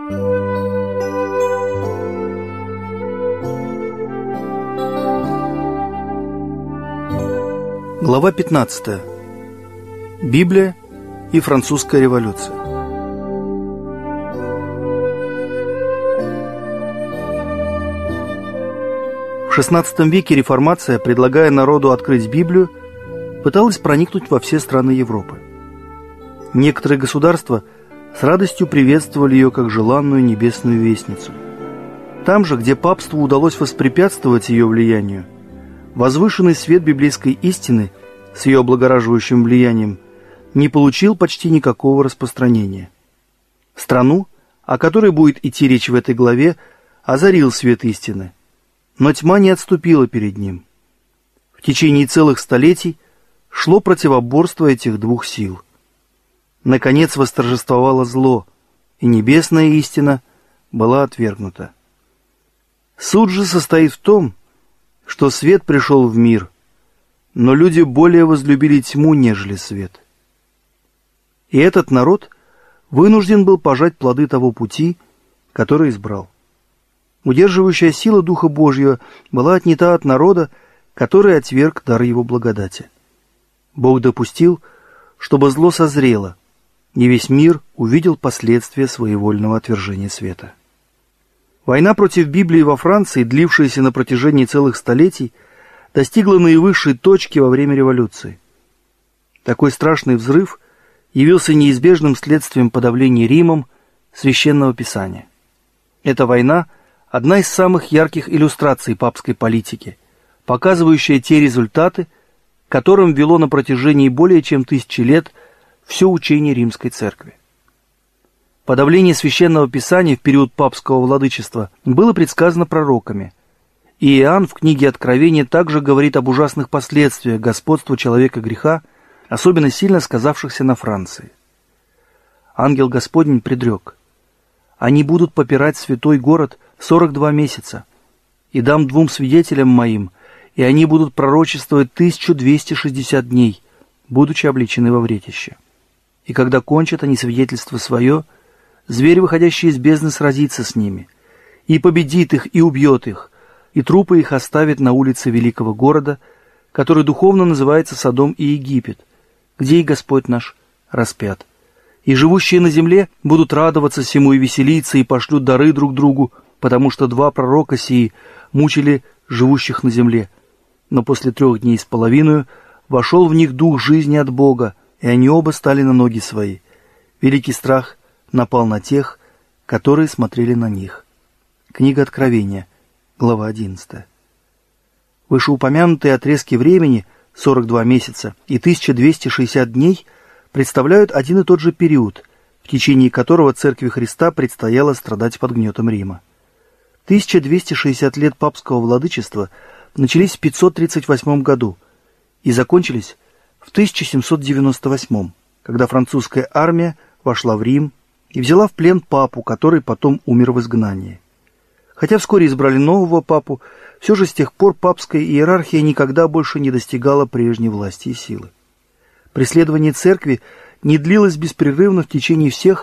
Глава 15. Библия и французская революция. В XVI веке реформация, предлагая народу открыть Библию, пыталась проникнуть во все страны Европы. Некоторые государства с радостью приветствовали ее как желанную небесную вестницу. Там же, где папству удалось воспрепятствовать ее влиянию, возвышенный свет библейской истины с ее облагораживающим влиянием не получил почти никакого распространения. Страну, о которой будет идти речь в этой главе, озарил свет истины, но тьма не отступила перед ним. В течение целых столетий шло противоборство этих двух сил. Наконец восторжествовало зло, и небесная истина была отвергнута. Суть же состоит в том, что свет пришел в мир, но люди более возлюбили тьму, нежели свет. И этот народ вынужден был пожать плоды того пути, который избрал. Удерживающая сила Духа Божьего была отнята от народа, который отверг дар его благодати. Бог допустил, чтобы зло созрело, и весь мир увидел последствия своевольного отвержения света. Война против Библии во Франции, длившаяся на протяжении целых столетий, достигла наивысшей точки во время революции. Такой страшный взрыв явился неизбежным следствием подавления Римом Священного Писания. Эта война – одна из самых ярких иллюстраций папской политики, показывающая те результаты, к которым вело на протяжении более чем 1000 лет все учение Римской Церкви. Подавление Священного Писания в период папского владычества было предсказано пророками, и Иоанн в книге Откровения также говорит об ужасных последствиях господства человека греха, особенно сильно сказавшихся на Франции. Ангел Господень предрек: «Они будут попирать святой город 42 месяца, и дам 2 свидетелям моим, и они будут пророчествовать 1260 дней, будучи обличены во вретище. И когда кончат они свидетельство свое, зверь, выходящий из бездны, сразится с ними, и победит их, и убьет их, и трупы их оставит на улице великого города, который духовно называется Содом и Египет, где и Господь наш распят. И живущие на земле будут радоваться сему и веселиться, и пошлют дары друг другу, потому что 2 пророка сии мучили живущих на земле. Но после 3 дней с половиною вошел в них дух жизни от Бога, и они оба стали на ноги свои. Великий страх напал на тех, которые смотрели на них». Книга Откровения, глава 11. Вышеупомянутые отрезки времени, 42 месяца и 1260 дней, представляют один и тот же период, в течение которого Церкви Христа предстояло страдать под гнетом Рима. 1260 лет папского владычества начались в 538 году и закончились в 1798, когда французская армия вошла в Рим и взяла в плен папу, который потом умер в изгнании. Хотя вскоре избрали нового папу, все же с тех пор папская иерархия никогда больше не достигала прежней власти и силы. Преследование церкви не длилось беспрерывно в течение всех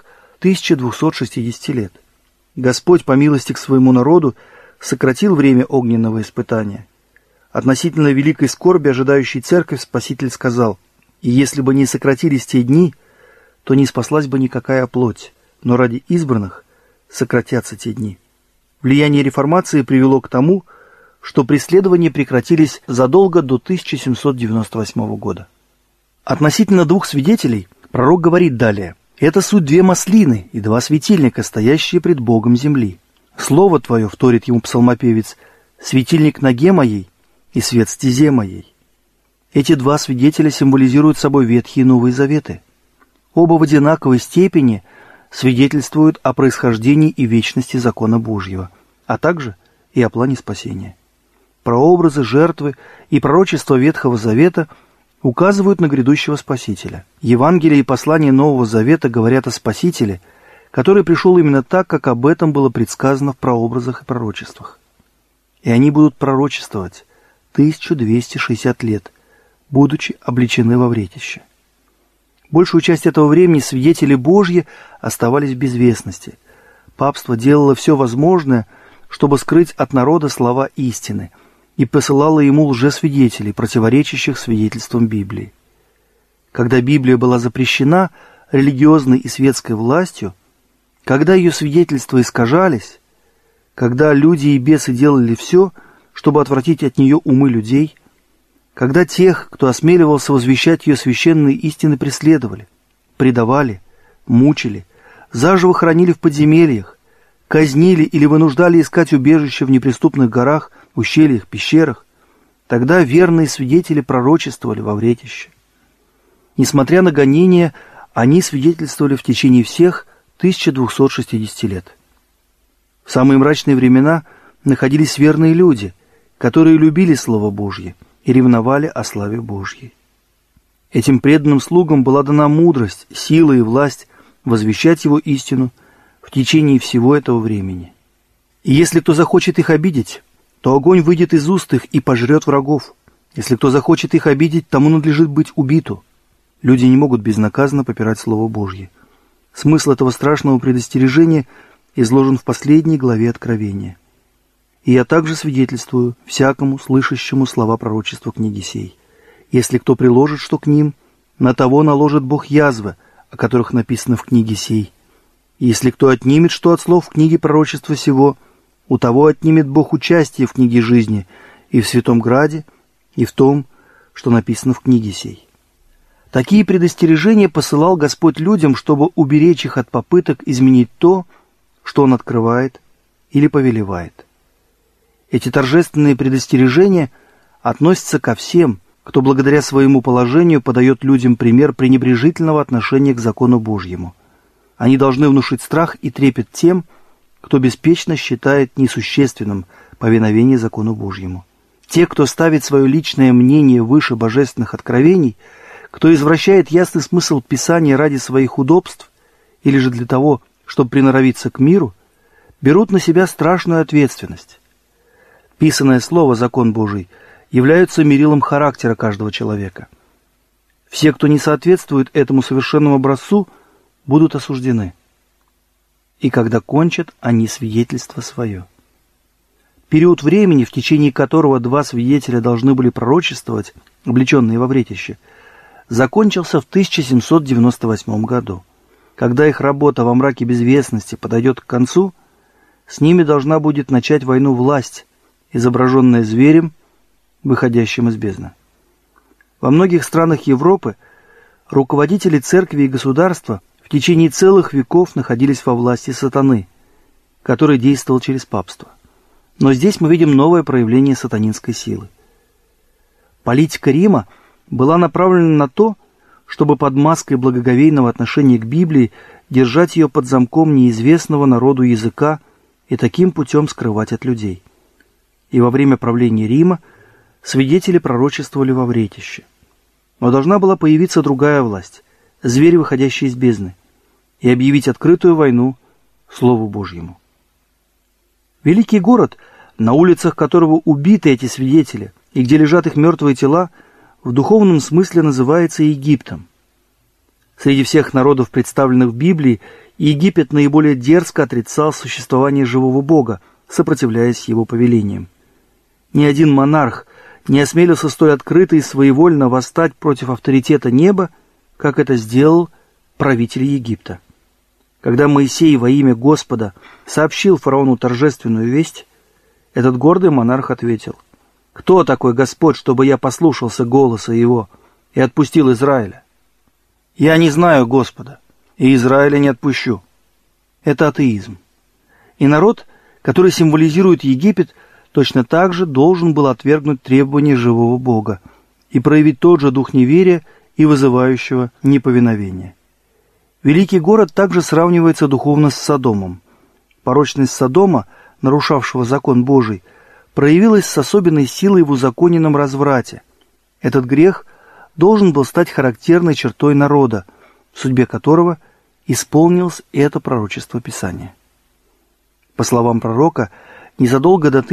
1260 лет. Господь, по милости к своему народу, сократил время огненного испытания. Относительно великой скорби, ожидающей церковь, Спаситель сказал: «И если бы не сократились те дни, то не спаслась бы никакая плоть, но ради избранных сократятся те дни». Влияние реформации привело к тому, что преследования прекратились задолго до 1798 года. Относительно 2 свидетелей пророк говорит далее: «Это суть 2 маслины и 2 светильника, стоящие пред Богом земли. Слово Твое, — вторит ему псалмопевец, — светильник ноге моей и свет стезе моей». Эти 2 свидетеля символизируют собой Ветхие и Новые Заветы. Оба в одинаковой степени свидетельствуют о происхождении и вечности закона Божьего, а также и о плане спасения. Прообразы, жертвы и пророчества Ветхого Завета указывают на грядущего Спасителя. Евангелие и послания Нового Завета говорят о Спасителе, который пришел именно так, как об этом было предсказано в прообразах и пророчествах. И они будут пророчествовать 1260 лет, будучи обличены во вретище. Большую часть этого времени свидетели Божьи оставались в безвестности, папство делало все возможное, чтобы скрыть от народа слова истины, и посылало ему лжесвидетелей, противоречащих свидетельствам Библии. Когда Библия была запрещена религиозной и светской властью, когда ее свидетельства искажались, когда люди и бесы делали все, чтобы отвратить от нее умы людей, когда тех, кто осмеливался возвещать ее священные истины, преследовали, предавали, мучили, заживо хоронили в подземельях, казнили или вынуждали искать убежище в неприступных горах, ущельях, пещерах, тогда верные свидетели пророчествовали во вретище. Несмотря на гонения, они свидетельствовали в течение всех 1260 лет. В самые мрачные времена находились верные люди, которые любили Слово Божье и ревновали о славе Божьей. Этим преданным слугам была дана мудрость, сила и власть возвещать его истину в течение всего этого времени. И если кто захочет их обидеть, то огонь выйдет из уст их и пожрет врагов. Если кто захочет их обидеть, тому надлежит быть убиту. Люди не могут безнаказанно попирать Слово Божье. Смысл этого страшного предостережения изложен в последней главе Откровения. «И я также свидетельствую всякому, слышащему слова пророчества книги сей. Если кто приложит что к ним, на того наложит Бог язвы, о которых написано в книге сей. И если кто отнимет что от слов в книге пророчества сего, у того отнимет Бог участие в книге жизни и в Святом Граде, и в том, что написано в книге сей». Такие предостережения посылал Господь людям, чтобы уберечь их от попыток изменить то, что Он открывает или повелевает. Эти торжественные предостережения относятся ко всем, кто благодаря своему положению подает людям пример пренебрежительного отношения к закону Божьему. Они должны внушить страх и трепет тем, кто беспечно считает несущественным повиновение закону Божьему. Те, кто ставит свое личное мнение выше божественных откровений, кто извращает ясный смысл Писания ради своих удобств или же для того, чтобы приноровиться к миру, берут на себя страшную ответственность. Писанное слово, закон Божий, являются мерилом характера каждого человека. Все, кто не соответствует этому совершенному образцу, будут осуждены. И когда кончат они свидетельство свое. Период времени, в течение которого два свидетеля должны были пророчествовать, облеченные во вретище, закончился в 1798 году. Когда их работа во мраке безвестности подойдет к концу, с ними должна будет начать войну власть, изображенная зверем, выходящим из бездны. Во многих странах Европы руководители церкви и государства в течение целых веков находились во власти сатаны, который действовал через папство. Но здесь мы видим новое проявление сатанинской силы. Политика Рима была направлена на то, чтобы под маской благоговейного отношения к Библии держать ее под замком неизвестного народу языка и таким путем скрывать от людей. И во время правления Рима свидетели пророчествовали во вретище. Но должна была появиться другая власть, зверь, выходящий из бездны, и объявить открытую войну Слову Божьему. Великий город, на улицах которого убиты эти свидетели, и где лежат их мертвые тела, в духовном смысле называется Египтом. Среди всех народов, представленных в Библии, Египет наиболее дерзко отрицал существование живого Бога, сопротивляясь его повелениям. Ни один монарх не осмелился столь открыто и своевольно восстать против авторитета неба, как это сделал правитель Египта. Когда Моисей во имя Господа сообщил фараону торжественную весть, этот гордый монарх ответил: «Кто такой Господь, чтобы я послушался голоса Его и отпустил Израиля? Я не знаю Господа, и Израиля не отпущу». Это атеизм. И народ, который символизирует Египет, точно так же должен был отвергнуть требования живого Бога и проявить тот же дух неверия и вызывающего неповиновения. Великий город также сравнивается духовно с Содомом. Порочность Содома, нарушавшего закон Божий, проявилась с особенной силой в узаконенном разврате. Этот грех должен был стать характерной чертой народа, в судьбе которого исполнилось это пророчество Писания. По словам пророка, незадолго до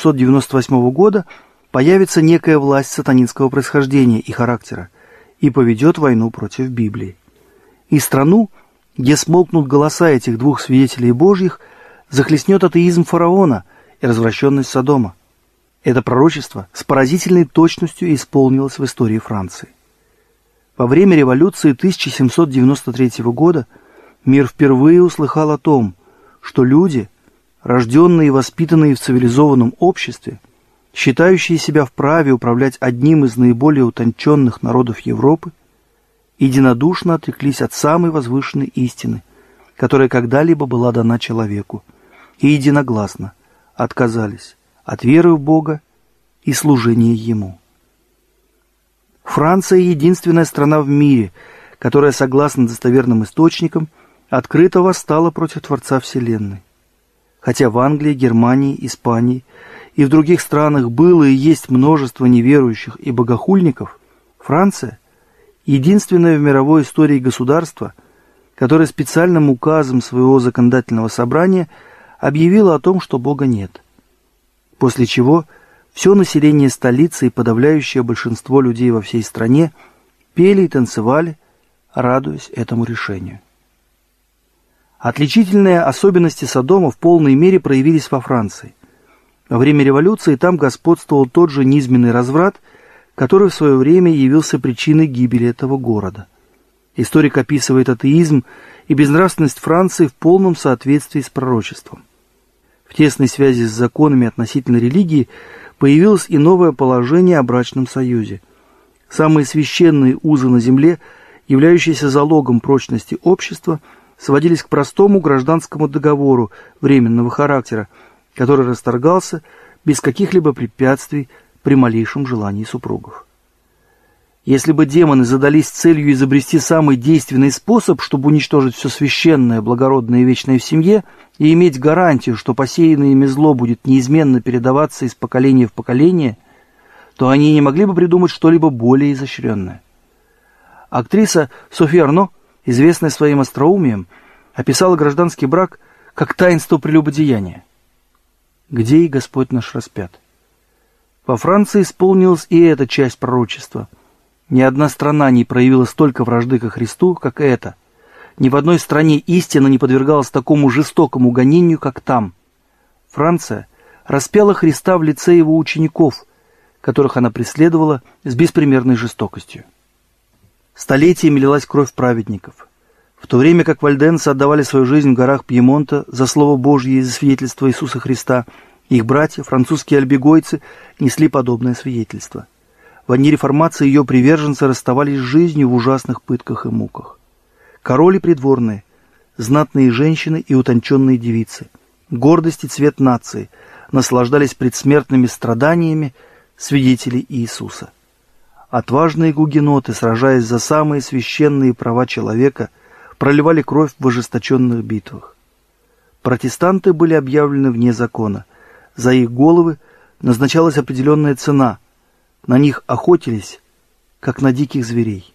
1798 года появится некая власть сатанинского происхождения и характера и поведет войну против Библии. И страну, где смолкнут голоса этих двух свидетелей Божьих, захлестнет атеизм фараона и развращенность Содома. Это пророчество с поразительной точностью исполнилось в истории Франции. Во время революции 1793 года мир впервые услыхал о том, что люди, рожденные и воспитанные в цивилизованном обществе, считающие себя вправе управлять одним из наиболее утонченных народов Европы, единодушно отреклись от самой возвышенной истины, которая когда-либо была дана человеку, и единогласно отказались от веры в Бога и служения Ему. Франция — единственная страна в мире, которая, согласно достоверным источникам, открыто восстала против Творца Вселенной. Хотя в Англии, Германии, Испании и в других странах было и есть множество неверующих и богохульников, Франция — единственное в мировой истории государство, которое специальным указом своего законодательного собрания объявило о том, что Бога нет. После чего все население столицы и подавляющее большинство людей во всей стране пели и танцевали, радуясь этому решению. Отличительные особенности Содома в полной мере проявились во Франции. Во время революции там господствовал тот же низменный разврат, который в свое время явился причиной гибели этого города. Историк описывает атеизм и безнравственность Франции в полном соответствии с пророчеством. В тесной связи с законами относительно религии появилось и новое положение о брачном союзе. Самые священные узы на земле, являющиеся залогом прочности общества, сводились к простому гражданскому договору временного характера, который расторгался без каких-либо препятствий при малейшем желании супругов. Если бы демоны задались целью изобрести самый действенный способ, чтобы уничтожить все священное, благородное и вечное в семье, и иметь гарантию, что посеянное ими зло будет неизменно передаваться из поколения в поколение, то они не могли бы придумать что-либо более изощренное. Актриса Софи Арно, известная своим остроумием, описала гражданский брак как таинство прелюбодеяния. Где и Господь наш распят. Во Франции исполнилась и эта часть пророчества. Ни одна страна не проявила столько вражды ко Христу, как эта. Ни в одной стране истина не подвергалась такому жестокому гонению, как там. Франция распяла Христа в лице его учеников, которых она преследовала с беспримерной жестокостью. Столетиями лилась кровь праведников. В то время как вальденцы отдавали свою жизнь в горах Пьемонта за Слово Божье и за свидетельство Иисуса Христа, их братья, французские альбегойцы, несли подобное свидетельство. В дни реформации ее приверженцы расставались с жизнью в ужасных пытках и муках. Короли придворные, знатные женщины и утонченные девицы, гордость и цвет нации, наслаждались предсмертными страданиями свидетелей Иисуса. Отважные гугеноты, сражаясь за самые священные права человека, проливали кровь в ожесточенных битвах. Протестанты были объявлены вне закона. За их головы назначалась определенная цена. На них охотились, как на диких зверей.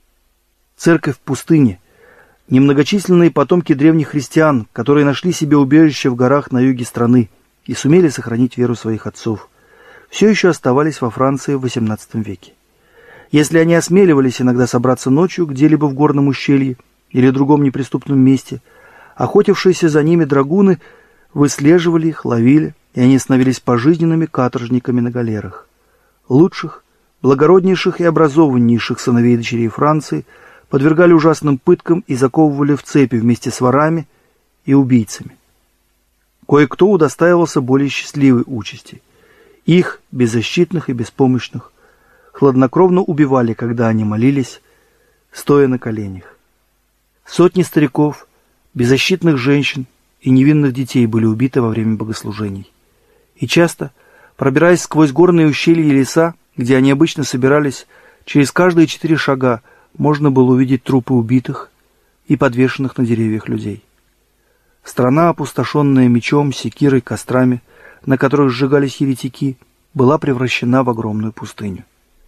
Церковь в пустыне, немногочисленные потомки древних христиан, которые нашли себе убежище в горах на юге страны и сумели сохранить веру своих отцов, все еще оставались во Франции в XVIII веке. Если они осмеливались иногда собраться ночью где-либо в горном ущелье или другом неприступном месте, охотившиеся за ними драгуны выслеживали их, ловили, и они становились пожизненными каторжниками на галерах. Лучших, благороднейших и образованнейших сыновей и дочерей Франции подвергали ужасным пыткам и заковывали в цепи вместе с ворами и убийцами. Кое-кто удостаивался более счастливой участи. Их, беззащитных и беспомощных, хладнокровно убивали, когда они молились, стоя на коленях. Сотни стариков, беззащитных женщин и невинных детей были убиты во время богослужений. И часто, пробираясь сквозь горные ущелья и леса, где они обычно собирались, через каждые 4 шага можно было увидеть трупы убитых и подвешенных на деревьях людей. Страна, опустошенная мечом, секирой, кострами, на которых сжигались еретики, была превращена в огромную пустыню.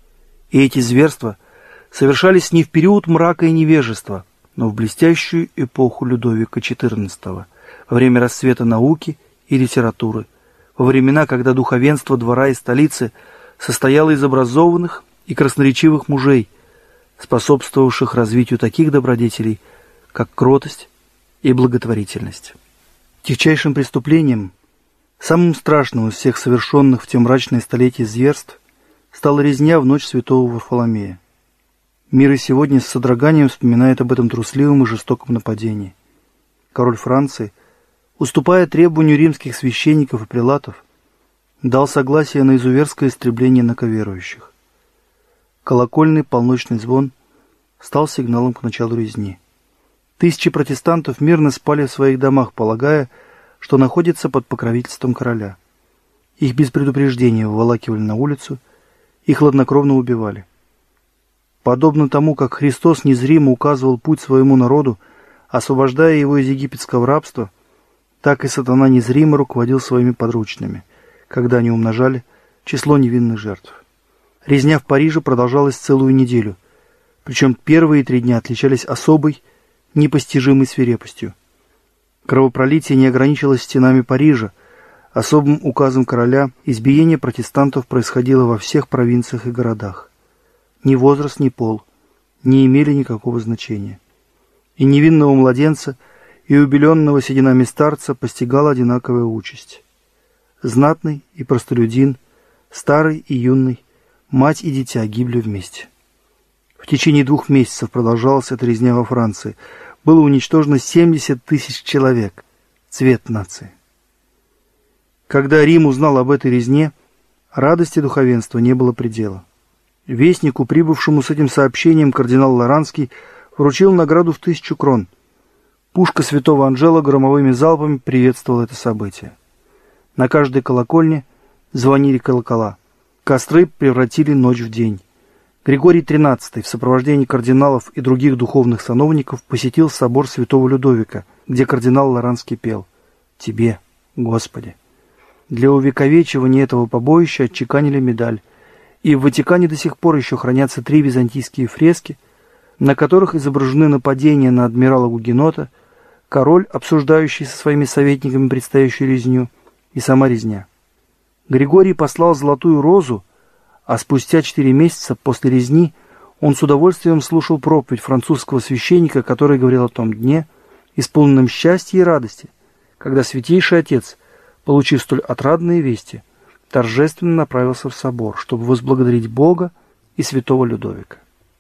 И эти зверства совершались не в период мрака и невежества, но в блестящую эпоху Людовика XIV, во время расцвета науки и литературы, во времена, когда духовенство двора и столицы состояло из образованных и красноречивых мужей, способствовавших развитию таких добродетелей, как кротость и благотворительность. Тягчайшим преступлением, самым страшным из всех совершенных в те мрачные столетия зверств, стала резня в ночь святого Варфоломея. Мир и сегодня с содроганием вспоминает об этом трусливом и жестоком нападении. Король Франции, уступая требованию римских священников и прелатов, дал согласие на изуверское истребление инаковерующих. Колокольный полночный звон стал сигналом к началу резни. Тысячи протестантов мирно спали в своих домах, полагая, что находятся под покровительством короля. Их без предупреждения выволакивали на улицу и хладнокровно убивали. Подобно тому, как Христос незримо указывал путь своему народу, освобождая его из египетского рабства, так и сатана незримо руководил своими подручными, когда они умножали число невинных жертв. Резня в Париже продолжалась целую неделю, причем первые 3 дня отличались особой, непостижимой свирепостью. Кровопролитие не ограничилось стенами Парижа. Особым указом короля избиение протестантов происходило во всех провинциях и городах. Ни возраст, ни пол не имели никакого значения. И невинного младенца, и убеленного сединами старца постигала одинаковая участь. Знатный и простолюдин, старый и юный, мать и дитя гибли вместе. В течение 2 месяцев продолжалась эта резня во Франции. Было уничтожено 70 тысяч человек. Цвет нации. Когда Рим узнал об этой резне, радости духовенства не было предела. Вестнику, прибывшему с этим сообщением, кардинал Лоранский вручил награду в 1000 крон. Пушка святого Анжела громовыми залпами приветствовала это событие. На каждой колокольне звонили колокола. Костры превратили ночь в день. Григорий XIII в сопровождении кардиналов и других духовных сановников посетил собор святого Людовика, где кардинал Лоранский пел «Тебе, Господи». Для увековечивания этого побоища отчеканили медаль, и в Ватикане до сих пор еще хранятся 3 византийские фрески, на которых изображены нападения на адмирала Гугенота, король, обсуждающий со своими советниками предстоящую резню, и сама резня. Григорий послал золотую розу, а спустя 4 месяца после резни он с удовольствием слушал проповедь французского священника, который говорил о том дне, исполненном счастья и радости, когда Святейший Отец, получив столь отрадные вести, торжественно направился в собор, чтобы возблагодарить Бога и святого Людовика.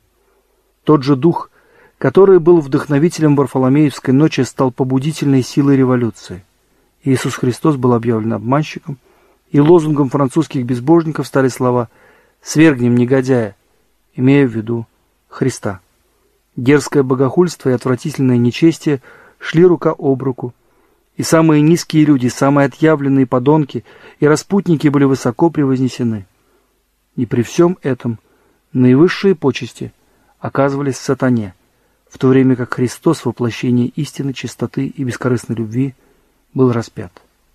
Тот же дух, который был вдохновителем Варфоломеевской ночи, стал побудительной силой революции. Иисус Христос был объявлен обманщиком, и лозунгом французских безбожников стали слова «Свергнем негодяя», имея в виду Христа. Дерзкое богохульство и отвратительное нечестие шли рука об руку, и самые низкие люди, самые отъявленные подонки и распутники были высоко превознесены. И при всем этом наивысшие почести оказывались сатане, в то время как Христос, воплощение истины, чистоты и бескорыстной любви, был распят.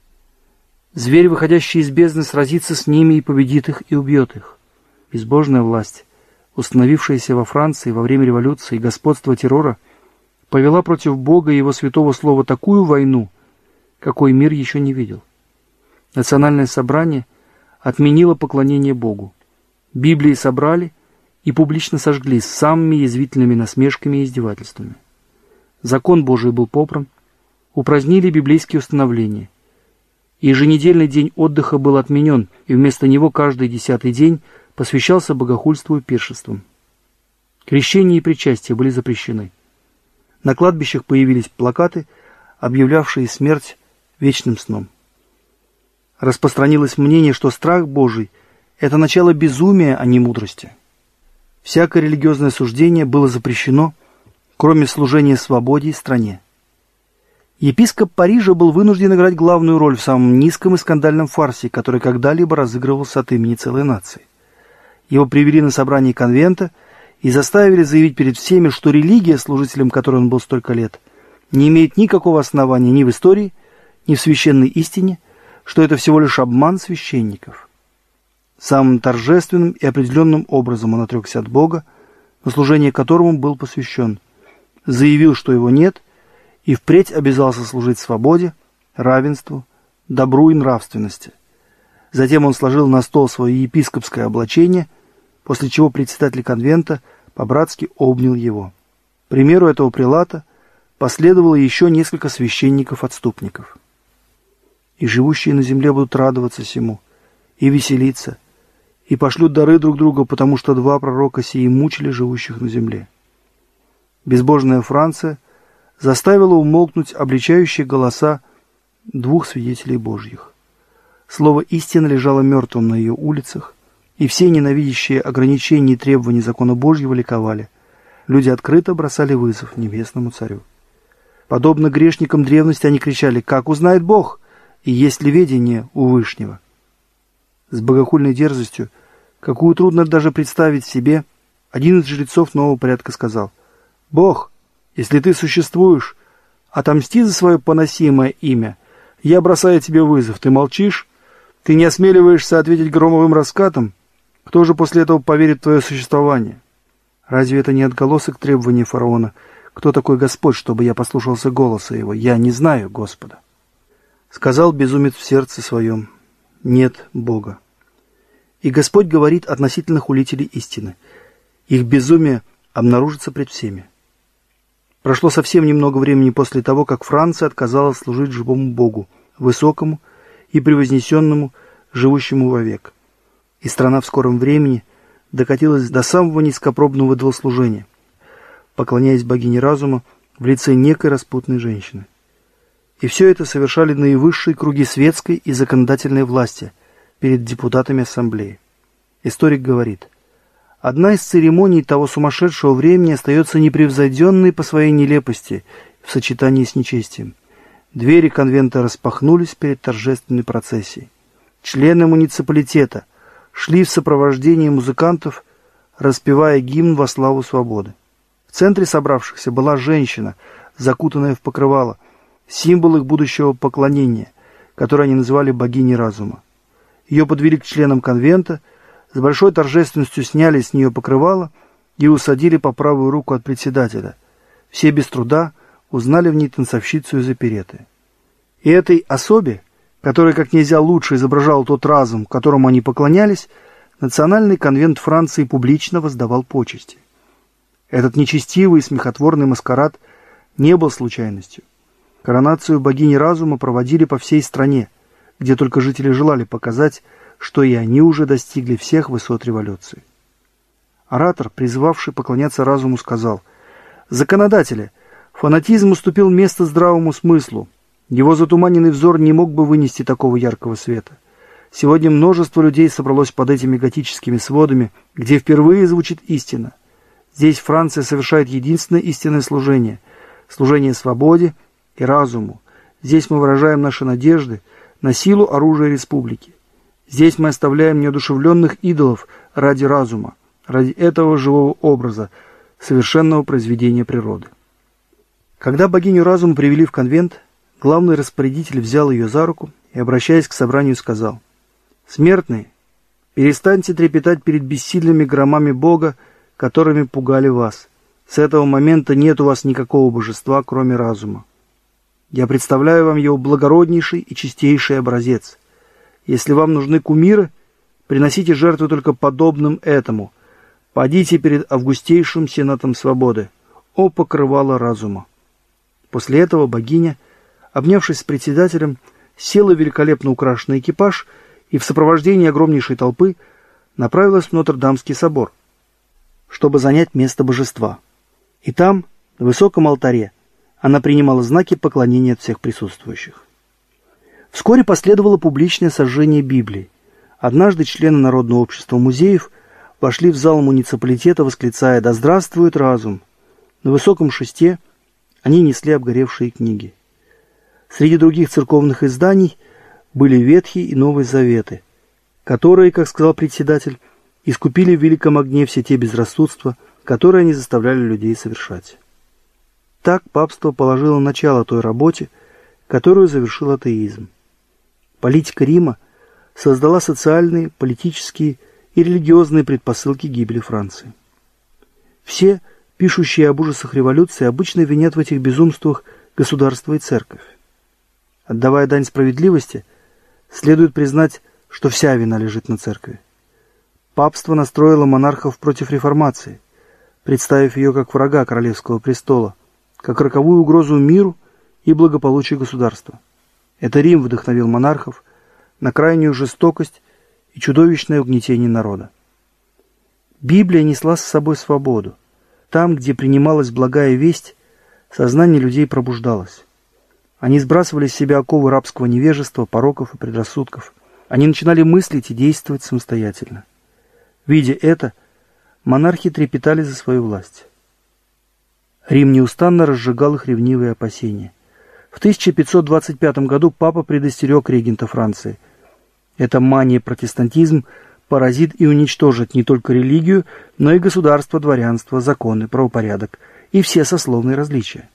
Зверь, выходящий из бездны, сразится с ними и победит их, и убьет их. Безбожная власть, установившаяся во Франции во время революции и господства террора, повела против Бога и Его святого слова такую войну, какой мир еще не видел. Национальное собрание отменило поклонение Богу. Библии собрали и публично сожгли с самыми язвительными насмешками и издевательствами. Закон Божий был попран, упразднили библейские установления. Еженедельный день отдыха был отменен, и вместо него каждый 10-й день посвящался богохульству и пиршествам. Крещение и причастие были запрещены. На кладбищах появились плакаты, объявлявшие смерть вечным сном. Распространилось мнение, что страх Божий – это начало безумия, а не мудрости. Всякое религиозное суждение было запрещено, кроме служения свободе и стране. Епископ Парижа был вынужден играть главную роль в самом низком и скандальном фарсе, который когда-либо разыгрывался от имени целой нации. Его привели на собрание конвента и заставили заявить перед всеми, что религия, служителем которой он был столько лет, не имеет никакого основания ни в истории, ни в священной истине, что это всего лишь обман священников. Самым торжественным и определенным образом он отрекся от Бога, на служение которому был посвящен, заявил, что его нет, и впредь обязался служить свободе, равенству, добру и нравственности. Затем он сложил на стол свое епископское облачение, после чего председатель конвента по-братски обнял его. К примеру этого прелата последовало еще несколько священников-отступников. и живущие на земле будут радоваться сему, и веселиться, и пошлют дары друг другу, потому что два пророка сии мучили живущих на земле. Безбожная Франция заставила умолкнуть обличающие голоса двух свидетелей Божьих. Слово истины лежало мертвым на ее улицах, и все ненавидящие ограничений и требований закона Божьего ликовали. Люди открыто бросали вызов небесному царю. Подобно грешникам древности они кричали: «Как узнает Бог? И есть ли ведение у Вышнего?» С богохульной дерзостью, какую трудно даже представить себе, один из жрецов нового порядка сказал: «Бог, если ты существуешь, отомсти за свое поносимое имя. Я бросаю тебе вызов. Ты молчишь? Ты не осмеливаешься ответить громовым раскатом? Кто же после этого поверит в твое существование? Разве это не отголосок требований фараона? Кто такой Господь, чтобы я послушался голоса его? Я не знаю Господа». Сказал безумец в сердце своем: «Нет Бога». И Господь говорит относительно хулителей истины: их безумие обнаружится пред всеми. Прошло совсем немного времени после того, как Франция отказалась служить живому Богу, высокому и превознесенному, живущему вовек. И страна в скором времени докатилась до самого низкопробного идолослужения, поклоняясь богине разума в лице некой распутной женщины. И все это совершали наивысшие круги светской и законодательной власти перед депутатами ассамблеи. Историк говорит: одна из церемоний того сумасшедшего времени остается непревзойденной по своей нелепости в сочетании с нечестием. Двери конвента распахнулись перед торжественной процессией. Члены муниципалитета шли в сопровождении музыкантов, распевая гимн во славу свободы. В центре собравшихся была женщина, закутанная в покрывало, символ их будущего поклонения, которое они называли богиней разума. Ее подвели к членам конвента, с большой торжественностью сняли с нее покрывало и усадили по правую руку от председателя. Все без труда узнали в ней танцовщицу из оперетты. И этой особе, которая как нельзя лучше изображала тот разум, которому они поклонялись, Национальный конвент Франции публично воздавал почести. Этот нечестивый и смехотворный маскарад не был случайностью. Коронацию богини разума проводили по всей стране, где только жители желали показать, что и они уже достигли всех высот революции. Оратор, призывавший поклоняться разуму, сказал: «Законодатели, фанатизм уступил место здравому смыслу. Его затуманенный взор не мог бы вынести такого яркого света. Сегодня множество людей собралось под этими готическими сводами, где впервые звучит истина. Здесь Франция совершает единственное истинное служение – служение свободе и разуму. Здесь мы выражаем наши надежды на силу оружия республики. Здесь мы оставляем неодушевленных идолов ради разума, ради этого живого образа, совершенного произведения природы». Когда богиню разума привели в конвент, главный распорядитель взял ее за руку и, обращаясь к собранию, сказал: «Смертные, перестаньте трепетать перед бессильными громами Бога, которыми пугали вас. С этого момента нет у вас никакого божества, кроме разума. Я представляю вам его благороднейший и чистейший образец. Если вам нужны кумиры, приносите жертвы только подобным этому. Падите перед августейшим сенатом свободы, о покрывало разума». После этого богиня, обнявшись с председателем, села в великолепно украшенный экипаж и в сопровождении огромнейшей толпы направилась в Нотр-Дамский собор, чтобы занять место божества. И там, на высоком алтаре, она принимала знаки поклонения от всех присутствующих. Вскоре последовало публичное сожжение Библии. Однажды члены Народного общества музеев вошли в зал муниципалитета, восклицая: «Да здравствует разум!». На высоком шесте они несли обгоревшие книги. Среди других церковных изданий были Ветхий и Новый Заветы, которые, как сказал председатель, искупили в великом огне все те безрассудства, которые они заставляли людей совершать. Так папство положило начало той работе, которую завершил атеизм. Политика Рима создала социальные, политические и религиозные предпосылки гибели Франции. Все, пишущие об ужасах революции, обычно винят в этих безумствах государство и церковь. Отдавая дань справедливости, следует признать, что вся вина лежит на церкви. Папство настроило монархов против реформации, представив ее как врага королевского престола, как роковую угрозу миру и благополучию государства. Это Рим вдохновил монархов на крайнюю жестокость и чудовищное угнетение народа. Библия несла с собой свободу. Там, где принималась благая весть, сознание людей пробуждалось. Они сбрасывали с себя оковы рабского невежества, пороков и предрассудков. Они начинали мыслить и действовать самостоятельно. Видя это, монархи трепетали за свою власть. Рим неустанно разжигал их ревнивые опасения. В 1525 году папа предостерег регента Франции. Эта мания протестантизм поразит и уничтожит не только религию, но и государство, дворянство, законы, правопорядок и все сословные различия.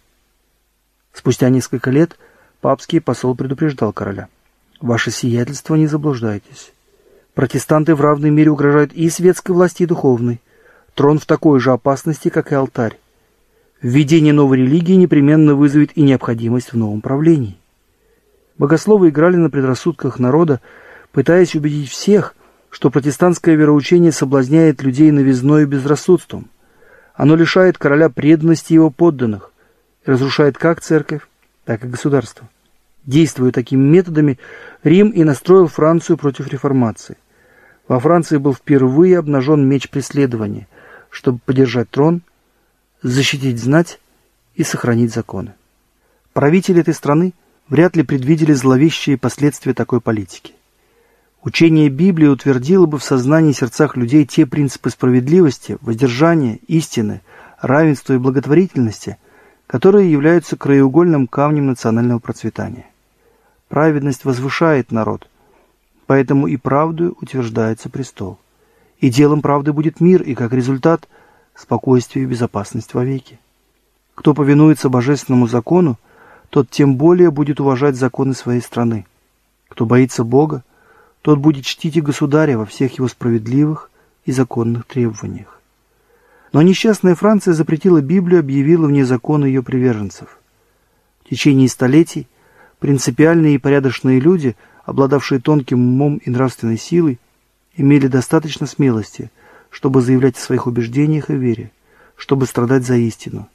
Спустя несколько лет папский посол предупреждал короля: «Ваше сиятельство, не заблуждайтесь. Протестанты в равной мере угрожают и светской власти, и духовной. Трон в такой же опасности, как и алтарь. Введение новой религии непременно вызовет и необходимость в новом правлении». Богословы играли на предрассудках народа, пытаясь убедить всех, что протестантское вероучение соблазняет людей новизной и безрассудством. Оно лишает короля преданности его подданных и разрушает как церковь, так и государство. Действуя такими методами, Рим и настроил Францию против реформации. Во Франции был впервые обнажен меч преследования, чтобы поддержать трон, защитить знать и сохранить законы. Правители этой страны вряд ли предвидели зловещие последствия такой политики. Учение Библии утвердило бы в сознании и сердцах людей те принципы справедливости, воздержания, истины, равенства и благотворительности, которые являются краеугольным камнем национального процветания. Праведность возвышает народ, поэтому и правдою утверждается престол. И делом правды будет мир, и как результат – спокойствие и безопасность вовеки. Кто повинуется божественному закону, тот тем более будет уважать законы своей страны. Кто боится Бога, тот будет чтить и государя во всех его справедливых и законных требованиях. Но несчастная Франция запретила Библию, объявила вне закона ее приверженцев. В течение столетий принципиальные и порядочные люди, обладавшие тонким умом и нравственной силой, имели достаточно смелости, чтобы заявлять о своих убеждениях и вере, чтобы страдать за истину.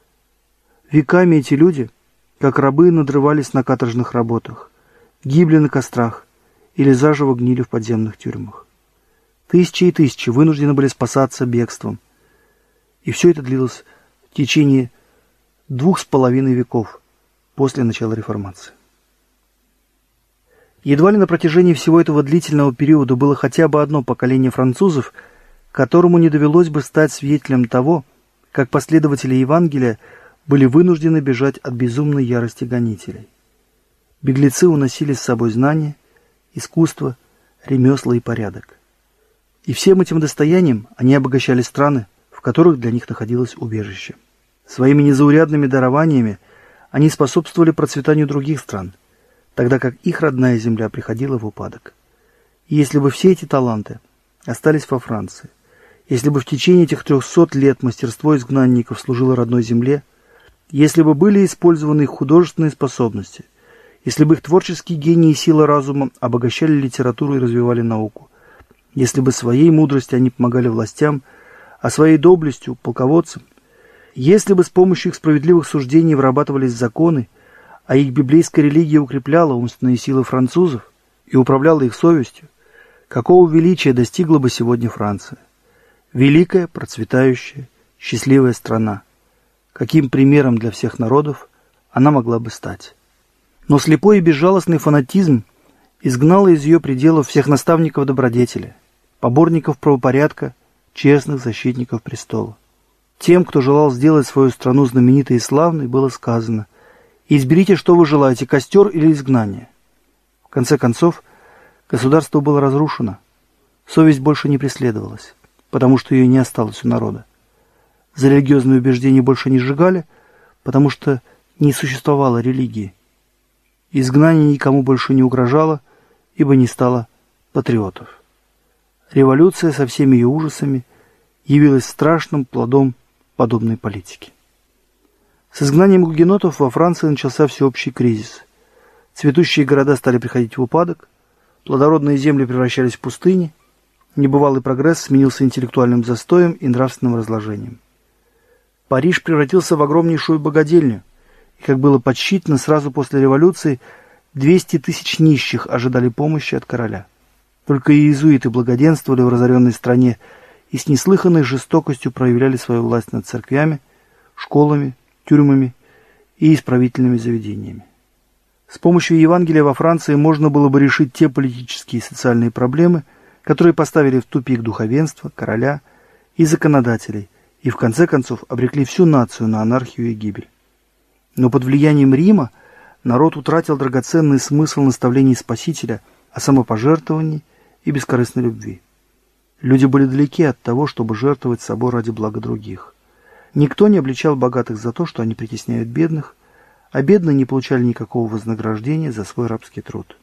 Веками эти люди, как рабы, надрывались на каторжных работах, гибли на кострах или заживо гнили в подземных тюрьмах. Тысячи и тысячи вынуждены были спасаться бегством. И все это длилось в течение 2,5 веков после начала реформации. Едва ли на протяжении всего этого длительного периода было хотя бы одно поколение французов, которому не довелось бы стать свидетелем того, как последователи Евангелия были вынуждены бежать от безумной ярости гонителей. Беглецы уносили с собой знания, искусство, ремесла и порядок. И всем этим достоянием они обогащали страны, в которых для них находилось убежище. Своими незаурядными дарованиями они способствовали процветанию других стран, тогда как их родная земля приходила в упадок. И если бы все эти таланты остались во Франции, если бы в течение этих 300 лет мастерство изгнанников служило родной земле, если бы были использованы их художественные способности, если бы их творческий гений и сила разума обогащали литературу и развивали науку, если бы своей мудростью они помогали властям, а своей доблестью – полководцам, если бы с помощью их справедливых суждений вырабатывались законы, а их библейская религия укрепляла умственные силы французов и управляла их совестью, какого величия достигла бы сегодня Франция? Великая, процветающая, счастливая страна. Каким примером для всех народов она могла бы стать? Но слепой и безжалостный фанатизм изгнал из ее пределов всех наставников добродетели, поборников правопорядка, честных защитников престола. Тем, кто желал сделать свою страну знаменитой и славной, было сказано: «Изберите, что вы желаете, костер или изгнание». В конце концов, государство было разрушено, совесть больше не преследовалась, потому что ее не осталось у народа. За религиозные убеждения больше не сжигали, потому что не существовало религии. Изгнание никому больше не угрожало, ибо не стало патриотов. Революция со всеми ее ужасами явилась страшным плодом подобной политики. С изгнанием гугенотов во Франции начался всеобщий кризис. Цветущие города стали приходить в упадок, плодородные земли превращались в пустыни, небывалый прогресс сменился интеллектуальным застоем и нравственным разложением. Париж превратился в огромнейшую богадельню, и, как было подсчитано, сразу после революции 200 тысяч нищих ожидали помощи от короля. Только иезуиты благоденствовали в разоренной стране и с неслыханной жестокостью проявляли свою власть над церквями, школами, тюрьмами и исправительными заведениями. С помощью Евангелия во Франции можно было бы решить те политические и социальные проблемы, которые поставили в тупик духовенство, короля и законодателей, и в конце концов обрекли всю нацию на анархию и гибель. Но под влиянием Рима народ утратил драгоценный смысл наставлений Спасителя о самопожертвовании и бескорыстной любви. Люди были далеки от того, чтобы жертвовать собой ради блага других. Никто не обличал богатых за то, что они притесняют бедных, а бедные не получали никакого вознаграждения за свой рабский труд.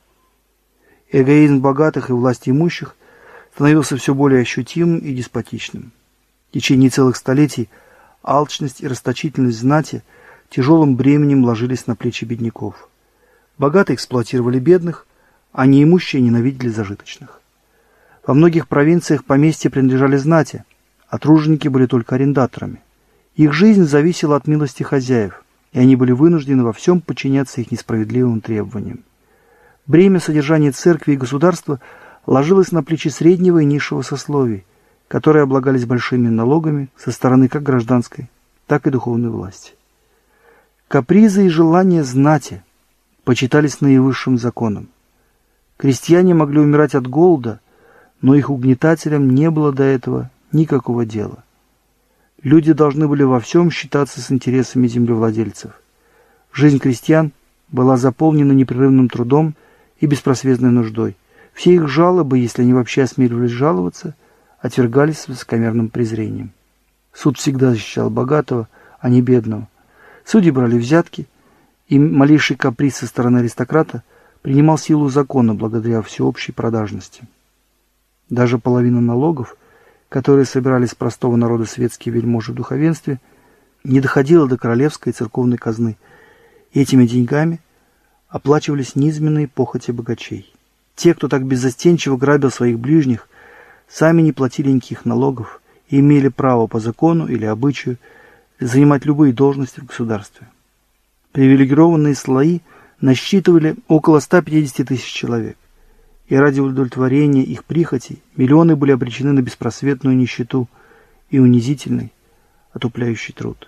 Эгоизм богатых и власть имущих становился все более ощутимым и деспотичным. В течение целых столетий алчность и расточительность знати тяжелым бременем ложились на плечи бедняков. Богатые эксплуатировали бедных, а неимущие ненавидели зажиточных. Во многих провинциях поместья принадлежали знати, а труженики были только арендаторами. Их жизнь зависела от милости хозяев, и они были вынуждены во всем подчиняться их несправедливым требованиям. Бремя содержания церкви и государства ложилось на плечи среднего и низшего сословий, которые облагались большими налогами со стороны как гражданской, так и духовной власти. Капризы и желания знати почитались наивысшим законом. Крестьяне могли умирать от голода, но их угнетателям не было до этого никакого дела. Люди должны были во всем считаться с интересами землевладельцев. Жизнь крестьян была заполнена непрерывным трудом и беспросветной нуждой. Все их жалобы, если они вообще осмеливались жаловаться, отвергались с высокомерным презрением. Суд всегда защищал богатого, а не бедного. Судьи брали взятки, и малейший каприз со стороны аристократа принимал силу закона благодаря всеобщей продажности. Даже половина налогов, которые собирались с простого народа светские вельможи в духовенстве, не доходила до королевской и церковной казны, и этими деньгами оплачивались низменные похоти богачей. Те, кто так беззастенчиво грабил своих ближних, сами не платили никаких налогов и имели право по закону или обычаю занимать любые должности в государстве. Привилегированные слои насчитывали около 150 тысяч человек, и ради удовлетворения их прихотей миллионы были обречены на беспросветную нищету и унизительный, отупляющий труд.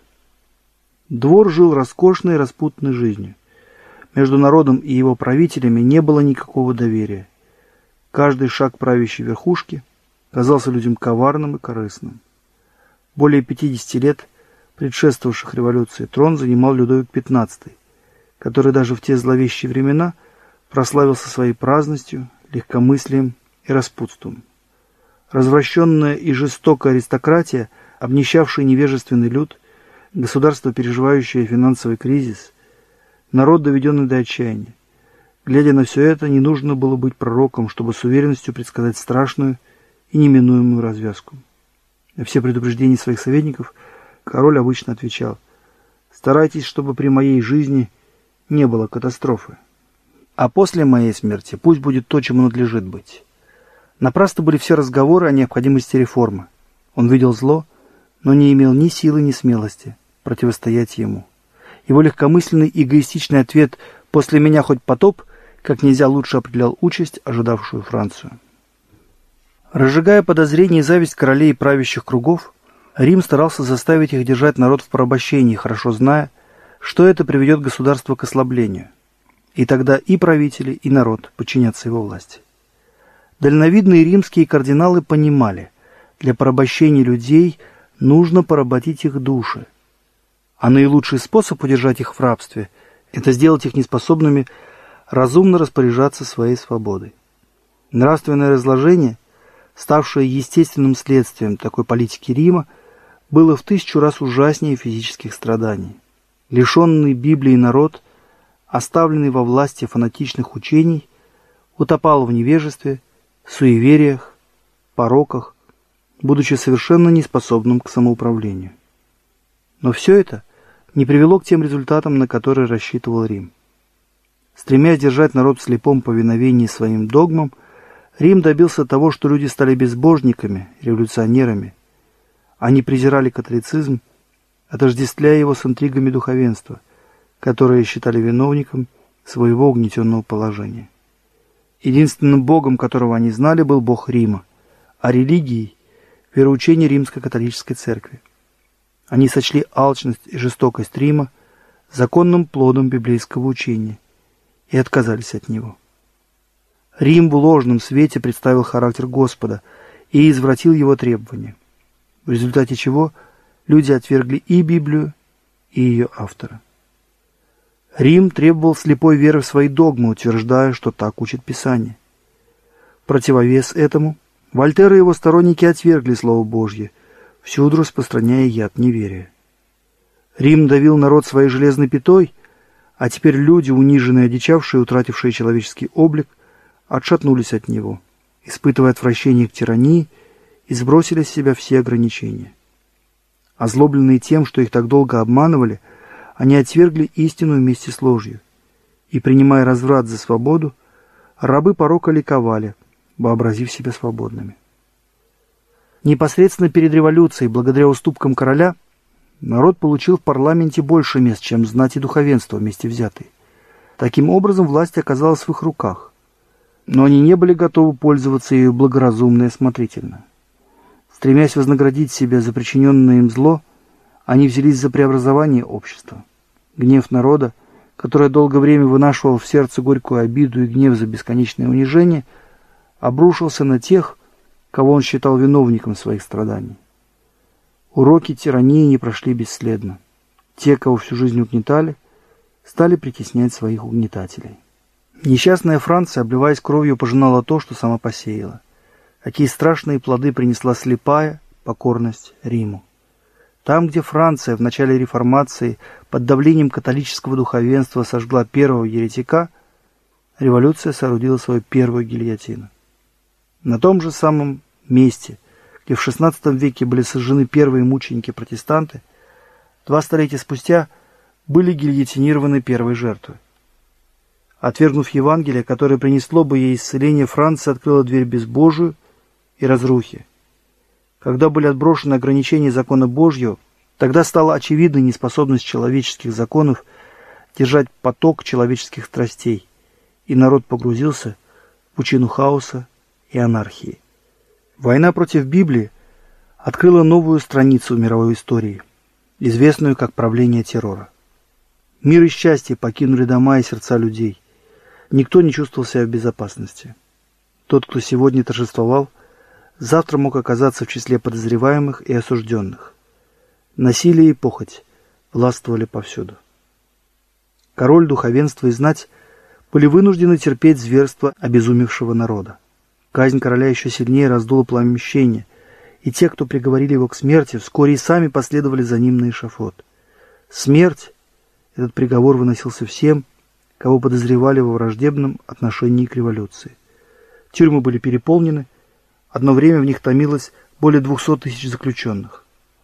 Двор жил роскошной, распутной жизнью. Между народом и его правителями не было никакого доверия. Каждый шаг правящей верхушки казался людям коварным и корыстным. Более 50 лет предшествовавших революции трон занимал Людовик XV, который даже в те зловещие времена прославился своей праздностью, легкомыслием и распутством. Развращенная и жестокая аристократия, обнищавший невежественный люд, государство, переживающее финансовый кризис, народ, доведенный до отчаяния. Глядя на все это, не нужно было быть пророком, чтобы с уверенностью предсказать страшную и неминуемую развязку. На все предупреждения своих советников король обычно отвечал: «Старайтесь, чтобы при моей жизни не было катастрофы. А после моей смерти пусть будет то, чему надлежит быть». Напрасно были все разговоры о необходимости реформы. Он видел зло, но не имел ни силы, ни смелости противостоять ему. Его легкомысленный эгоистичный ответ «после меня хоть потоп» как нельзя лучше определял участь, ожидавшую Францию. Разжигая подозрения и зависть королей и правящих кругов, Рим старался заставить их держать народ в порабощении, хорошо зная, что это приведет государство к ослаблению. И тогда и правители, и народ подчинятся его власти. Дальновидные римские кардиналы понимали, для порабощения людей нужно поработить их души, а наилучший способ удержать их в рабстве – это сделать их неспособными разумно распоряжаться своей свободой. Нравственное разложение, ставшее естественным следствием такой политики Рима, было в 1000 раз ужаснее физических страданий. Лишенный Библии народ, оставленный во власти фанатичных учений, утопал в невежестве, суевериях, пороках, будучи совершенно неспособным к самоуправлению. Но все это не привело к тем результатам, на которые рассчитывал Рим. Стремясь держать народ в слепом повиновении своим догмам, Рим добился того, что люди стали безбожниками, революционерами. Они презирали католицизм, отождествляя его с интригами духовенства, которое считали виновником своего угнетенного положения. Единственным богом, которого они знали, был бог Рима, а религией – вероучение Римской католической церкви. Они сочли алчность и жестокость Рима законным плодом библейского учения и отказались от него. Рим в ложном свете представил характер Господа и извратил его требования, в результате чего люди отвергли и Библию, и ее автора. Рим требовал слепой веры в свои догмы, утверждая, что так учит Писание. В противовес этому Вольтер и его сторонники отвергли Слово Божье, всюду распространяя яд неверия. Рим давил народ своей железной пятой, а теперь люди, униженные, одичавшие, утратившие человеческий облик, отшатнулись от него, испытывая отвращение к тирании, и сбросили с себя все ограничения. Озлобленные тем, что их так долго обманывали, они отвергли истину вместе с ложью, и, принимая разврат за свободу, рабы порока ликовали, вообразив себя свободными. Непосредственно перед революцией, благодаря уступкам короля, народ получил в парламенте больше мест, чем знать и духовенство вместе взятые. Таким образом, власть оказалась в их руках, но они не были готовы пользоваться ею благоразумно и осмотрительно. Стремясь вознаградить себя за причиненное им зло, они взялись за преобразование общества. Гнев народа, который долгое время вынашивал в сердце горькую обиду и гнев за бесконечное унижение, обрушился на тех, кого он считал виновником своих страданий. Уроки тирании не прошли бесследно. Те, кого всю жизнь угнетали, стали притеснять своих угнетателей. Несчастная Франция, обливаясь кровью, пожинала то, что сама посеяла. Какие страшные плоды принесла слепая покорность Риму. Там, где Франция в начале реформации под давлением католического духовенства сожгла первого еретика, революция соорудила свою первую гильотину. На том же самом месте, где в XVI веке были сожжены первые мученики-протестанты, 2 столетия спустя были гильотинированы первые жертвы. Отвергнув Евангелие, которое принесло бы ей исцеление, Франция открыла дверь безбожию и разрухи. Когда были отброшены ограничения закона Божьего, тогда стала очевидной неспособность человеческих законов держать поток человеческих страстей, и народ погрузился в пучину хаоса и анархии. Война против Библии открыла новую страницу мировой истории, известную как правление террора. Мир и счастье покинули дома и сердца людей. Никто не чувствовал себя в безопасности. Тот, кто сегодня торжествовал, завтра мог оказаться в числе подозреваемых и осужденных. Насилие и похоть властвовали повсюду. Король, духовенство и знать были вынуждены терпеть зверство обезумевшего народа. Казнь короля еще сильнее раздула пламя мщения, и те, кто приговорили его к смерти, вскоре и сами последовали за ним на эшафот. Смерть, этот приговор выносился всем, кого подозревали во враждебном отношении к революции. Тюрьмы были переполнены, одно время в них томилось более 200 тысяч заключенных.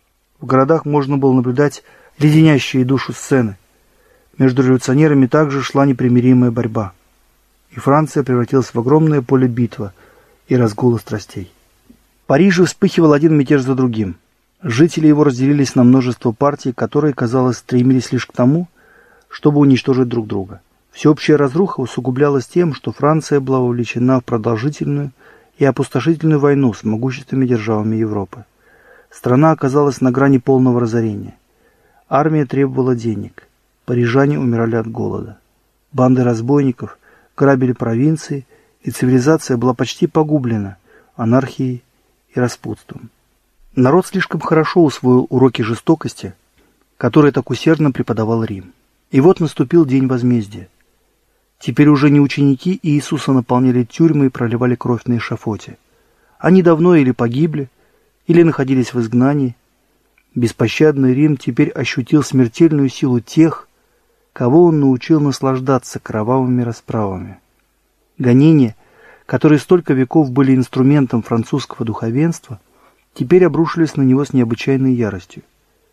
В городах можно было наблюдать леденящие душу сцены. Между революционерами также шла непримиримая борьба. И Франция превратилась в огромное поле битвы и разгула страстей. В Париже вспыхивал один мятеж за другим. Жители его разделились на множество партий, которые, казалось, стремились лишь к тому, чтобы уничтожить друг друга. Всеобщая разруха усугублялась тем, что Франция была вовлечена в продолжительную и опустошительную войну с могущественными державами Европы. Страна оказалась на грани полного разорения. Армия требовала денег. Парижане умирали от голода. Банды разбойников грабили провинции, и цивилизация была почти погублена анархией и распутством. Народ слишком хорошо усвоил уроки жестокости, которые так усердно преподавал Рим. И вот наступил день возмездия. Теперь уже не ученики Иисуса наполняли тюрьмы и проливали кровь на эшафоте. Они давно или погибли, или находились в изгнании. Беспощадный Рим теперь ощутил смертельную силу тех, кого он научил наслаждаться кровавыми расправами. Гонения, которые столько веков были инструментом французского духовенства, теперь обрушились на него с необычайной яростью.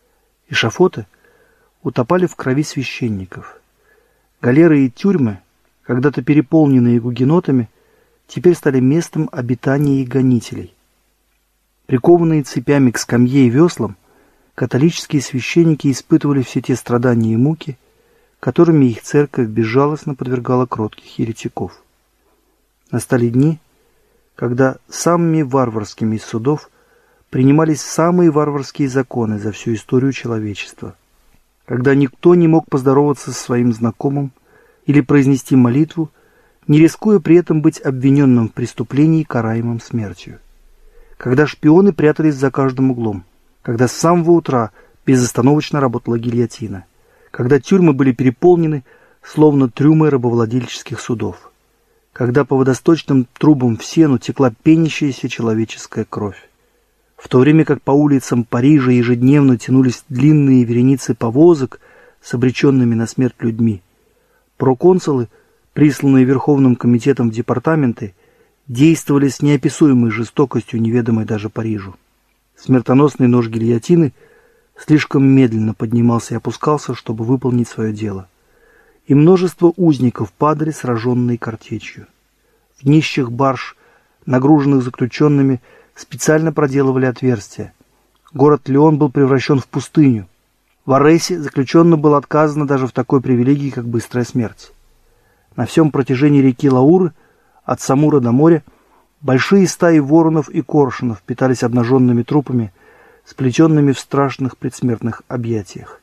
Эшафоты утопали в крови священников. Галеры и тюрьмы, когда-то переполненные гугенотами, теперь стали местом обитания их гонителей. Прикованные цепями к скамье и веслам, католические священники испытывали все те страдания и муки, которыми их церковь безжалостно подвергала кротких еретиков. Настали дни, когда самыми варварскими из судов принимались самые варварские законы за всю историю человечества, когда никто не мог поздороваться со своим знакомым или произнести молитву, не рискуя при этом быть обвиненным в преступлении и караемым смертью, когда шпионы прятались за каждым углом, когда с самого утра безостановочно работала гильотина, когда тюрьмы были переполнены, словно трюмы рабовладельческих судов, когда по водосточным трубам в сену текла пенящаяся человеческая кровь, в то время как по улицам Парижа ежедневно тянулись длинные вереницы повозок с обреченными на смерть людьми. Проконсулы, присланные Верховным комитетом в департаменты, действовали с неописуемой жестокостью, неведомой даже Парижу. Смертоносный нож гильотины слишком медленно поднимался и опускался, чтобы выполнить свое дело. И множество узников падали, сраженные картечью. В днищах барж, нагруженных заключенными, специально проделывали отверстия. Город Лион был превращен в пустыню. В Аресе заключенным было отказано даже в такой привилегии, как быстрая смерть. На всем протяжении реки Лауры, от Самура до моря, большие стаи воронов и коршунов питались обнаженными трупами, сплетенными в страшных предсмертных объятиях.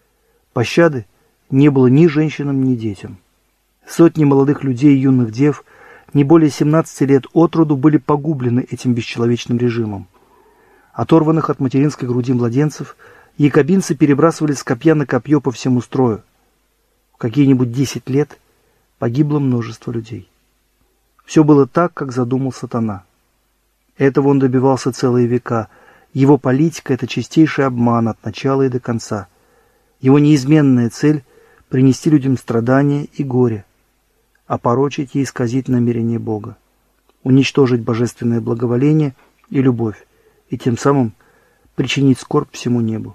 Пощады не было ни женщинам, ни детям. Сотни молодых людей и юных дев, не более 17 лет от роду, были погублены этим бесчеловечным режимом. Оторванных от материнской груди младенцев якобинцы перебрасывали с копья на копье по всему строю. В какие-нибудь 10 лет погибло множество людей. Все было так, как задумал сатана. Этого он добивался целые века. Его политика — это чистейший обман от начала и до конца. Его неизменная цель — принести людям страдания и горе, опорочить и исказить намерение Бога, уничтожить божественное благоволение и любовь, и тем самым причинить скорбь всему небу.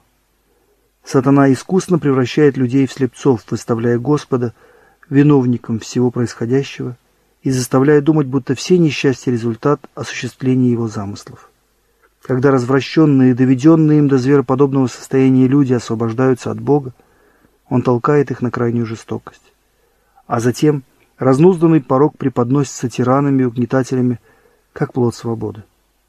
Сатана искусно превращает людей в слепцов, выставляя Господа виновником всего происходящего и заставляя думать, будто все несчастья — результат осуществления его замыслов. Когда развращенные, доведенные им до звероподобного состояния люди освобождаются от Бога, он толкает их на крайнюю жестокость. А затем разнузданный порок преподносится тиранами и угнетателями, как плод свободы.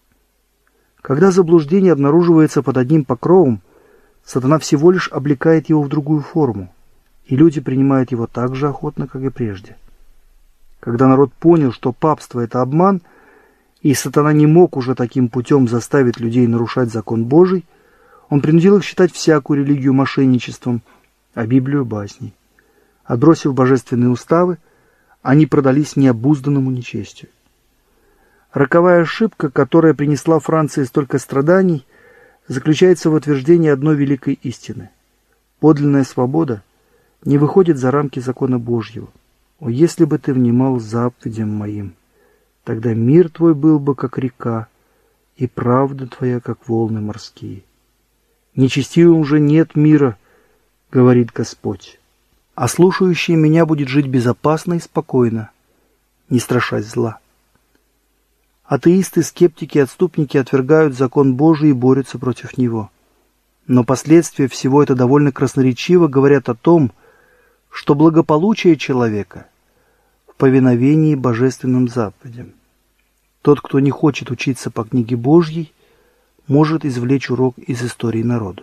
Когда заблуждение обнаруживается под одним покровом, сатана всего лишь облекает его в другую форму, и люди принимают его так же охотно, как и прежде. Когда народ понял, что папство — это обман, и сатана не мог уже таким путем заставить людей нарушать закон Божий, он принудил их считать всякую религию мошенничеством, а Библию — басней. Отбросив божественные уставы, они продались необузданному нечестию. Роковая ошибка, которая принесла Франции столько страданий, заключается в утверждении одной великой истины. Подлинная свобода не выходит за рамки закона Божьего. О, если бы ты внимал заповедям моим, тогда мир твой был бы, как река, и правда твоя, как волны морские. Нечестивым же нет мира, говорит Господь, а слушающий меня будет жить безопасно и спокойно, не страшась зла. Атеисты, скептики и отступники отвергают закон Божий и борются против него. Но последствия всего это довольно красноречиво говорят о том, что благополучие человека в повиновении божественным заповедям. Тот, кто не хочет учиться по книге Божьей, может извлечь урок из истории народов.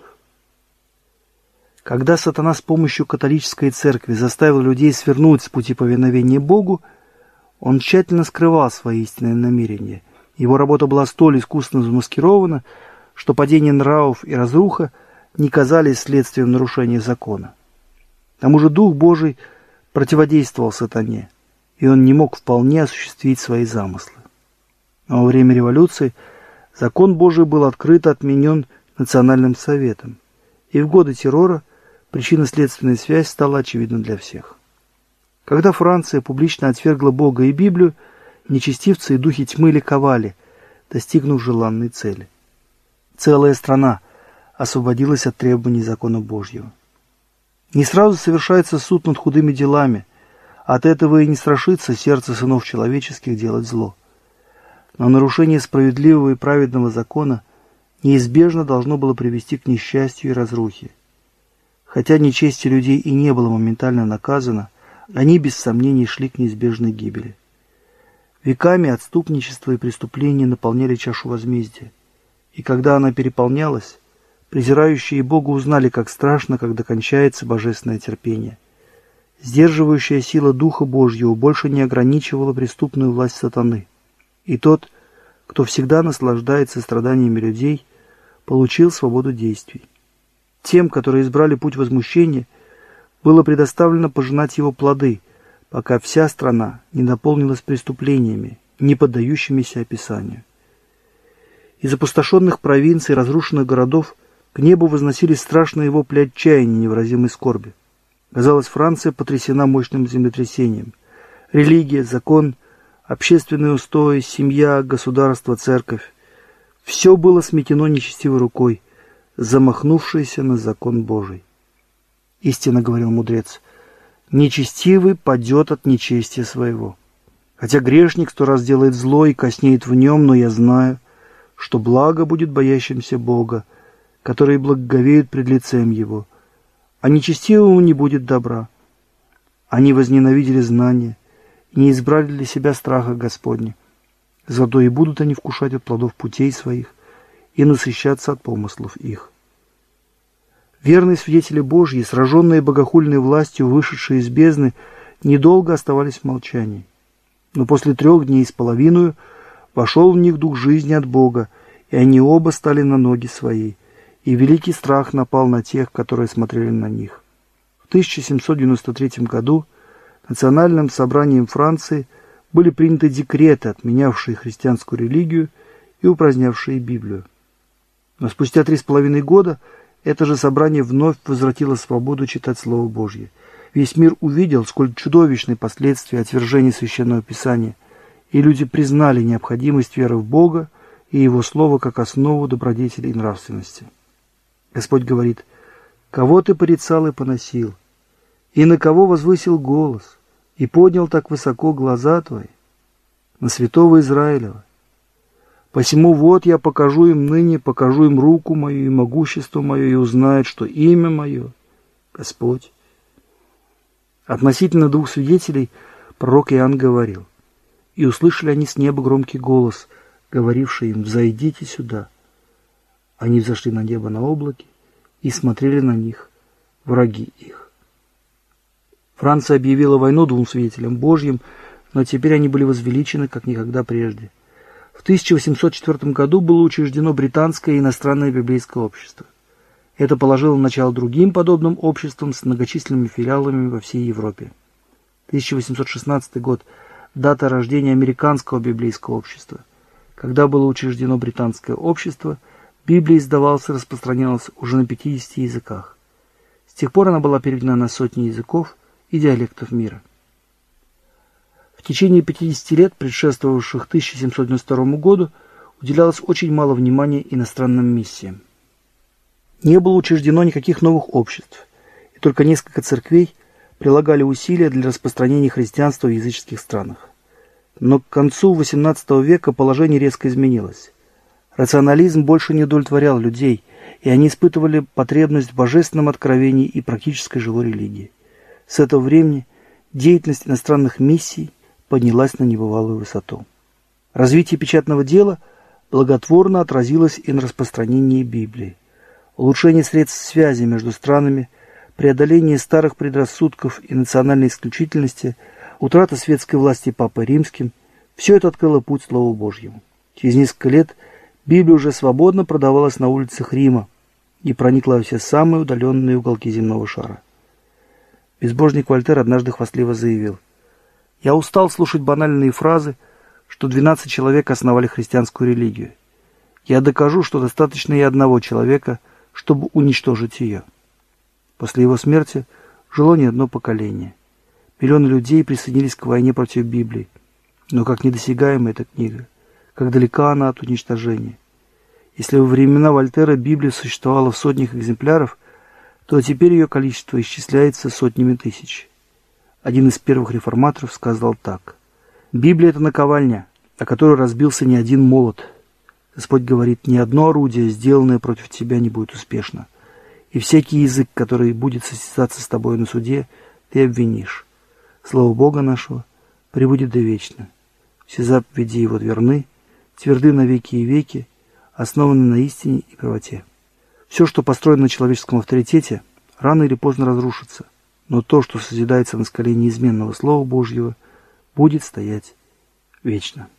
Когда сатана с помощью католической церкви заставил людей свернуть с пути повиновения Богу, он тщательно скрывал свои истинные намерения. Его работа была столь искусно замаскирована, что падение нравов и разруха не казались следствием нарушения закона. К тому же Дух Божий противодействовал сатане, и он не мог вполне осуществить свои замыслы. Но во время революции закон Божий был открыто отменен Национальным советом, и в годы террора причинно-следственная связь стала очевидна для всех. Когда Франция публично отвергла Бога и Библию, нечестивцы и духи тьмы ликовали, достигнув желанной цели. Целая страна освободилась от требований закона Божьего. Не сразу совершается суд над худыми делами, от этого и не страшится сердце сынов человеческих делать зло. Но нарушение справедливого и праведного закона неизбежно должно было привести к несчастью и разрухе. Хотя нечестие людей и не было моментально наказано, они без сомнений шли к неизбежной гибели. Веками отступничество и преступления наполняли чашу возмездия, и когда она переполнялась, презирающие Бога узнали, как страшно, когда кончается божественное терпение. Сдерживающая сила Духа Божьего больше не ограничивала преступную власть сатаны, и тот, кто всегда наслаждается страданиями людей, получил свободу действий. Тем, которые избрали путь возмущения, было предоставлено пожинать его плоды, пока вся страна не наполнилась преступлениями, не поддающимися описанию. Из опустошенных провинций, разрушенных городов к небу возносились страшные вопли отчаяния и невыразимой скорби. Казалось, Франция потрясена мощным землетрясением. Религия, закон, общественные устои, семья, государство, церковь – все было сметено нечестивой рукой, замахнувшейся на закон Божий. Истинно говорил мудрец, нечестивый падет от нечестия своего. Хотя грешник 100 раз делает зло и коснеет в нем, но я знаю, что благо будет боящимся Бога, которые благоговеют пред лицем Его, а нечестивому не будет добра. Они возненавидели знания и не избрали для себя страха Господня. Зато и будут они вкушать от плодов путей своих и насыщаться от помыслов их. Верные свидетели Божьи, сраженные богохульной властью, вышедшие из бездны, недолго оставались в молчании. Но после 3 дней с половиной вошел в них дух жизни от Бога, и они оба стали на ноги свои, и великий страх напал на тех, которые смотрели на них. В 1793 году Национальным собранием Франции были приняты декреты, отменявшие христианскую религию и упразднявшие Библию. Но спустя 3,5 года это же собрание вновь возвратило свободу читать Слово Божье. Весь мир увидел, сколь чудовищны последствия отвержения Священного Писания, и люди признали необходимость веры в Бога и Его Слово как основу добродетели и нравственности. Господь говорит: «Кого ты порицал и поносил, и на кого возвысил голос, и поднял так высоко глаза твои? На святого Израилева. Посему вот я покажу им ныне, покажу им руку мою и могущество мое, и узнают, что имя мое — Господь». Относительно 2 свидетелей пророк Иоанн говорил: «И услышали они с неба громкий голос, говоривший им: взойдите сюда». Они взошли на небо на облаке и смотрели на них враги их. Франция объявила войну 2 свидетелям Божьим, но теперь они были возвеличены, как никогда прежде. В 1804 году было учреждено Британское иностранное библейское общество. Это положило начало другим подобным обществам с многочисленными филиалами во всей Европе. 1816 год – дата рождения Американского библейского общества. Когда было учреждено Британское общество, Библия издавалась и распространялась уже на 50 языках. С тех пор она была переведена на сотни языков и диалектов мира. В течение 50 лет, предшествовавших 1792 году, уделялось очень мало внимания иностранным миссиям. Не было учреждено никаких новых обществ, и только несколько церквей прилагали усилия для распространения христианства в языческих странах. Но к концу XVIII века положение резко изменилось. Рационализм больше не удовлетворял людей, и они испытывали потребность в божественном откровении и практической живой религии. С этого времени деятельность иностранных миссий поднялась на небывалую высоту. Развитие печатного дела благотворно отразилось и на распространении Библии. Улучшение средств связи между странами, преодоление старых предрассудков и национальной исключительности, утрата светской власти Папой Римским – все это открыло путь Слову Божьему. Через несколько лет Библия уже свободно продавалась на улицах Рима и проникла во все самые удаленные уголки земного шара. Безбожник Вольтер однажды хвастливо заявил: «Я устал слушать банальные фразы, что 12 человек основали христианскую религию. Я докажу, что достаточно и одного человека, чтобы уничтожить ее». После его смерти жило не одно поколение. Миллионы людей присоединились к войне против Библии. Но как недосягаема эта книга, как далека она от уничтожения. Если во времена Вольтера Библия существовала в сотнях экземпляров, то теперь ее количество исчисляется сотнями тысяч. Один из первых реформаторов сказал так: «Библия — это наковальня, о которой разбился не один молот. Господь говорит: ни одно орудие, сделанное против тебя, не будет успешно. и всякий язык, который будет состязаться с тобой на суде, ты обвинишь. Слово Бога нашего пребудет довечно. Все заповеди Его верны, тверды на веки и веки, основаны на истине и правоте. Все, что построено на человеческом авторитете, рано или поздно разрушится, но то, что созидается на скале неизменного Слова Божьего, будет стоять вечно.